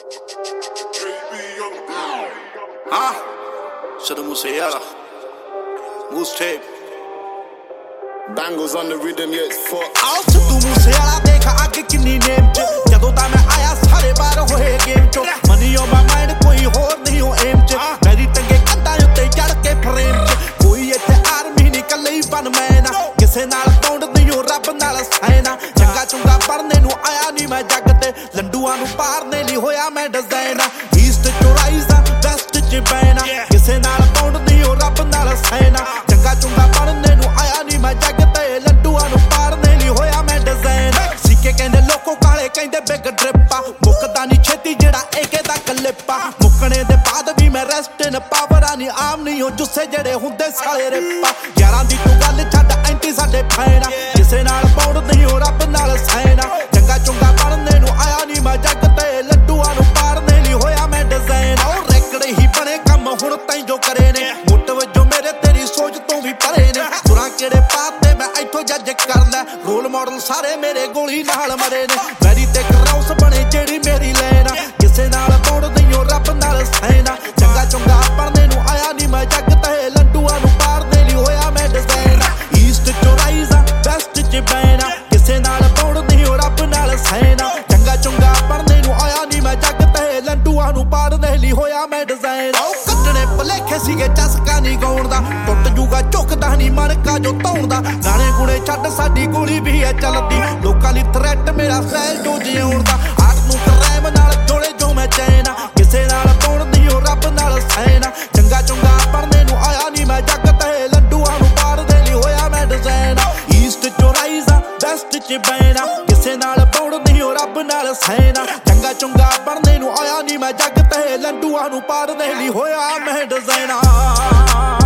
Shadow Musiala, Moose Tape, Bangles on the rhythm, yeah, it's fucked. आओ सिद्धू मूसेवाला देख आगे किन्नी name च जदों दा मैं आया सारे बार होए गेम चो मनी ऑन माय माइंड कोई होर नहीं हो एम च मेरी टंगे कंधां उत्ते चढ़ के फ्रेम च कोई इत्थे आर्मी नहीं कल्ले ही बन मैं ना किसे नाल पौंड नहीं हो रब नाल सैना चंगा चुंगा पढ़ने नूं आया नहीं मैं जग ते लंडूआं नूं पारने लई होया मैं डिजाइन ईस्ट चो राइज वेस्ट च बैना किसे नाल पौंड नहीं हो रब नाल सैना चंगा चुंगा पढ़ने नूं आया नहीं मैं जग लड्डूआं नूं पारने लई होया मैं डिजाइन सिक्के कहंदे लोको काले कहंदे बिग ड्रिपा मुकदा नहीं छेती जेड़ा एके दा कलिपा मुकणे दे बाद भी मैं रेस्ट इन पावर आनी आम नहीं हो जुस्से जेड़े हुंदे साले रिपा यारां दी तू गल छड्ड एंटी साडे फैना किसे नाल पौड़ नहीं हो रब नाल सैना चंगा चुंगा पढ़ने नूं आया नहीं मैं जग ते लड्डूआं नूं पारने लई होया मैं डिजाइन ओ रेकड़े ही बने काम हुण ताईं जो करे ने मुੱਟ वजो मेरे तेरी सोच तो भी परे ने सुरां केड़े पाते मैं इथों जज कर लै रोल मॉडल सारे मेरे गोली नाल मरे ने मैरी ते क्राउस बने जेड़ी मेरी लैना किसे नाल पौड़ नहीं हो रब नाल सैना चंगा चुंगा पढ़ने नूं आया नहीं मैं जग ते लड्डूआं नूं पारने लई होया मैं डिजाइन ईस्ट चो राइज वेस्ट च बैना किसे नाल पौड़ नहीं हो रब नाल सैना चंगा चुंगा पढ़ने नूं आया नहीं मैं जग ते लड्डूआं नूं पारने लई होया मैं डिजाइन ओ कट्टणे भलेखे सीगे चसका नहीं गाउण दा टुੱਟ जूगा झुकदा नहीं मनका जो धौण दा गाने गुणे छड्ड साडी गोली भी है चलदी लोकां लई थ्रैट मेरा सैल जो जिउण दा आट नूं करैम नाल जोड़े जो मैं चैना किसे नाल पौड़ नहीं हो रब नाल सैना चंगा चुंगा पढ़ने नूं आया नहीं मैं जग ते लड्डूआं नूं पारने लई होया मैं डिजाइन ईस्ट चो राइज वेस्ट च बैना किसे नाल पौड़ नहीं हो रब नाल सैना चंगा चुंगा पढ़ने नूं आया नहीं मैं जग ते लड्डूआं नूं पारने लई होया मैं डिजाइन